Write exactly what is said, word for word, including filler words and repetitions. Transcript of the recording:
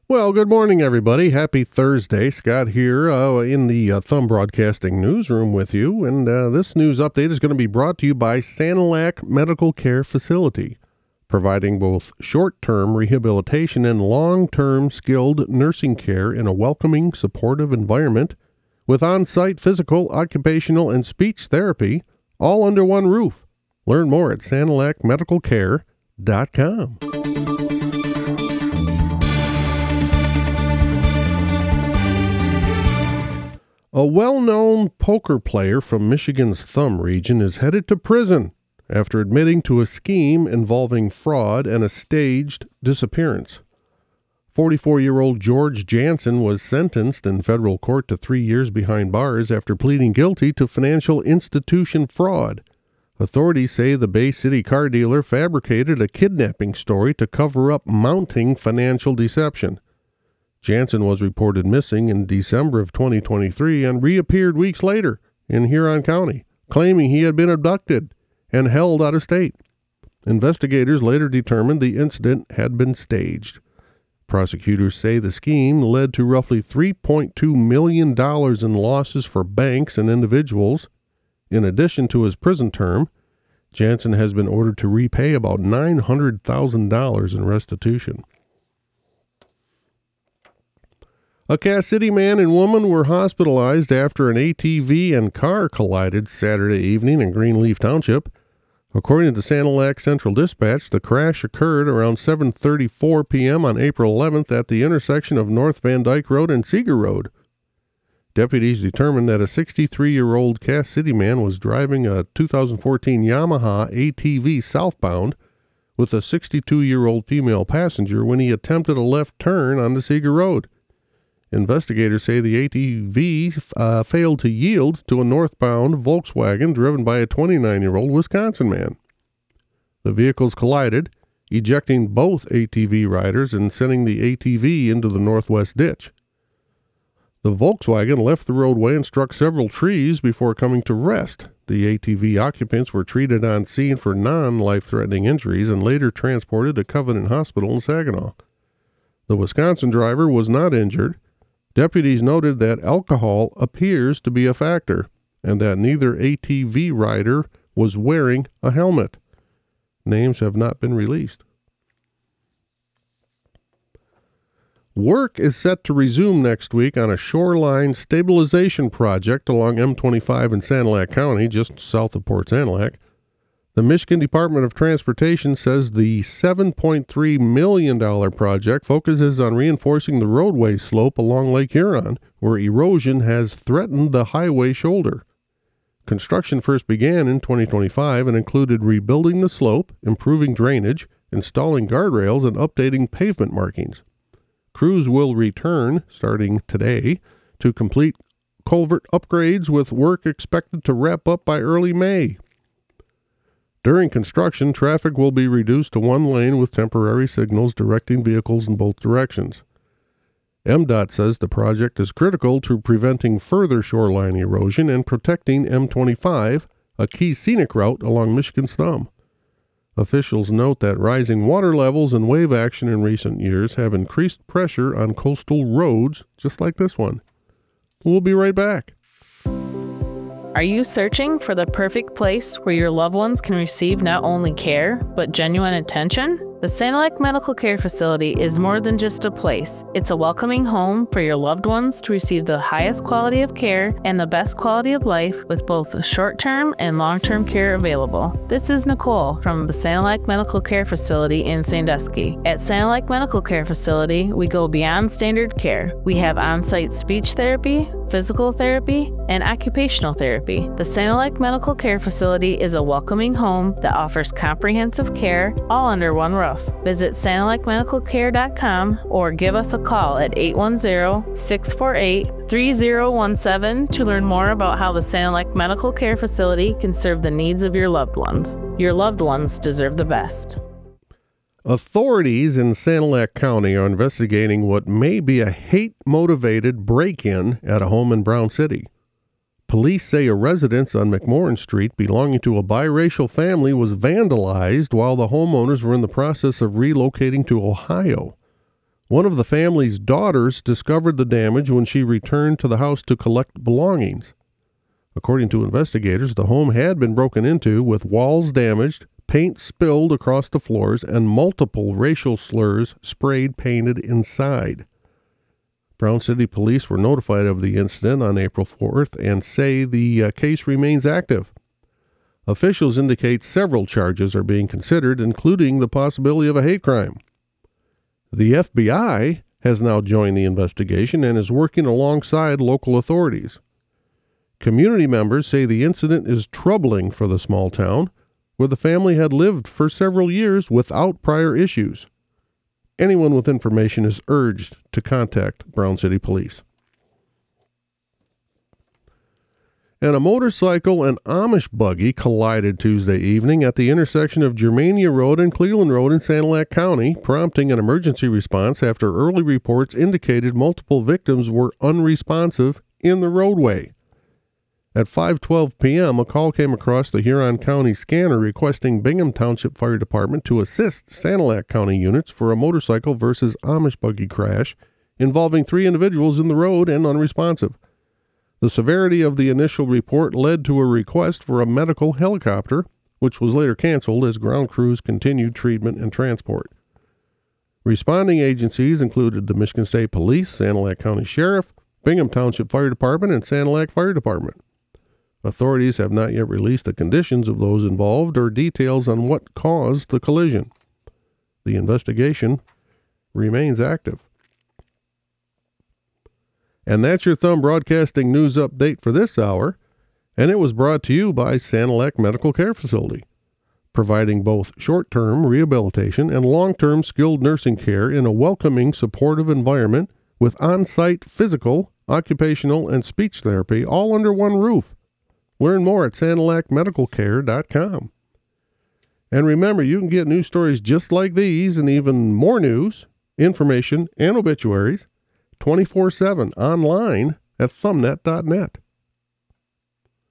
Well, good morning, everybody. Happy Thursday. Scott here uh, in the uh, Thumb Broadcasting newsroom with you. And uh, this news update is going to be brought to you by Sanilac Medical Care Facility, providing both short-term rehabilitation and long-term skilled nursing care in a welcoming, supportive environment with on-site physical, occupational, and speech therapy, all under one roof. Learn more at sanilac medical care dot com. A well-known poker player from Michigan's Thumb region is headed to prison after admitting to a scheme involving fraud and a staged disappearance. forty-four-year-old George Jansen was sentenced in federal court to three years behind bars after pleading guilty to financial institution fraud. Authorities say the Bay City car dealer fabricated a kidnapping story to cover up mounting financial deception. Jansen was reported missing in December of twenty twenty-three and reappeared weeks later in Huron County, claiming he had been abducted and held out of state. Investigators later determined the incident had been staged. Prosecutors say the scheme led to roughly three point two million dollars in losses for banks and individuals. In addition to his prison term, Jansen has been ordered to repay about nine hundred thousand dollars in restitution. A Cass City man and woman were hospitalized after an A T V and car collided Saturday evening in Greenleaf Township. According to Sanilac Central Dispatch, the crash occurred around seven thirty-four p.m. on April eleventh at the intersection of North Van Dyke Road and Seeger Road. Deputies determined that a sixty-three-year-old Cass City man was driving a two thousand fourteen Yamaha A T V southbound with a sixty-two-year-old female passenger when he attempted a left turn on the Seeger Road. Investigators say the A T V uh, failed to yield to a northbound Volkswagen driven by a twenty-nine-year-old Wisconsin man. The vehicles collided, ejecting both A T V riders and sending the A T V into the northwest ditch. The Volkswagen left the roadway and struck several trees before coming to rest. The A T V occupants were treated on scene for non-life-threatening injuries and later transported to Covenant Hospital in Saginaw. The Wisconsin driver was not injured. Deputies noted that alcohol appears to be a factor and that neither A T V rider was wearing a helmet. Names have not been released. Work is set to resume next week on a shoreline stabilization project along M twenty-five in Sanilac County, just south of Port Sanilac. The Michigan Department of Transportation says the seven point three million dollars project focuses on reinforcing the roadway slope along Lake Huron, where erosion has threatened the highway shoulder. Construction first began in twenty twenty-five and included rebuilding the slope, improving drainage, installing guardrails, and updating pavement markings. Crews will return, starting today, to complete culvert upgrades with work expected to wrap up by early May. During construction, traffic will be reduced to one lane with temporary signals directing vehicles in both directions. M D O T says the project is critical to preventing further shoreline erosion and protecting M twenty-five, a key scenic route along Michigan's Thumb. Officials note that rising water levels and wave action in recent years have increased pressure on coastal roads, just like this one. We'll be right back. Are you searching for the perfect place where your loved ones can receive not only care, but genuine attention? The Sanilac Medical Care Facility is more than just a place. It's a welcoming home for your loved ones to receive the highest quality of care and the best quality of life with both short-term and long-term care available. This is Nicole from the Sanilac Medical Care Facility in Sandusky. At Sanilac Medical Care Facility, we go beyond standard care. We have on-site speech therapy, physical therapy, and occupational therapy. The Sanilac Medical Care Facility is a welcoming home that offers comprehensive care all under one roof. Visit sanilac medical care dot com or give us a call at eight one zero, six four eight, three zero one seven to learn more about how the Sanilac Medical Care Facility can serve the needs of your loved ones. Your loved ones deserve the best. Authorities in Sanilac County are investigating what may be a hate-motivated break-in at a home in Brown City. Police say a residence on McMorran Street belonging to a biracial family was vandalized while the homeowners were in the process of relocating to Ohio. One of the family's daughters discovered the damage when she returned to the house to collect belongings. According to investigators, the home had been broken into with walls damaged, paint spilled across the floors, and multiple racial slurs sprayed painted inside. Brown City Police were notified of the incident on April fourth and say the uh, case remains active. Officials indicate several charges are being considered, including the possibility of a hate crime. The F B I has now joined the investigation and is working alongside local authorities. Community members say the incident is troubling for the small town, where the family had lived for several years without prior issues. Anyone with information is urged to contact Brown City Police. And a motorcycle and Amish buggy collided Tuesday evening at the intersection of Germania Road and Cleveland Road in Sanilac County, prompting an emergency response after early reports indicated multiple victims were unresponsive in the roadway. At five twelve p.m., a call came across the Huron County scanner requesting Bingham Township Fire Department to assist Sanilac County units for a motorcycle versus Amish buggy crash involving three individuals in the road and unresponsive. The severity of the initial report led to a request for a medical helicopter, which was later canceled as ground crews continued treatment and transport. Responding agencies included the Michigan State Police, Sanilac County Sheriff, Bingham Township Fire Department, and Sanilac Fire Department. Authorities have not yet released the conditions of those involved or details on what caused the collision. The investigation remains active. And that's your Thumb Broadcasting News Update for this hour, and it was brought to you by Sanilac Medical Care Facility, providing both short-term rehabilitation and long-term skilled nursing care in a welcoming, supportive environment with on-site physical, occupational, and speech therapy all under one roof. Learn more at sanilac medical care dot com. And remember, you can get news stories just like these and even more news, information, and obituaries twenty-four seven online at thumbnet dot net.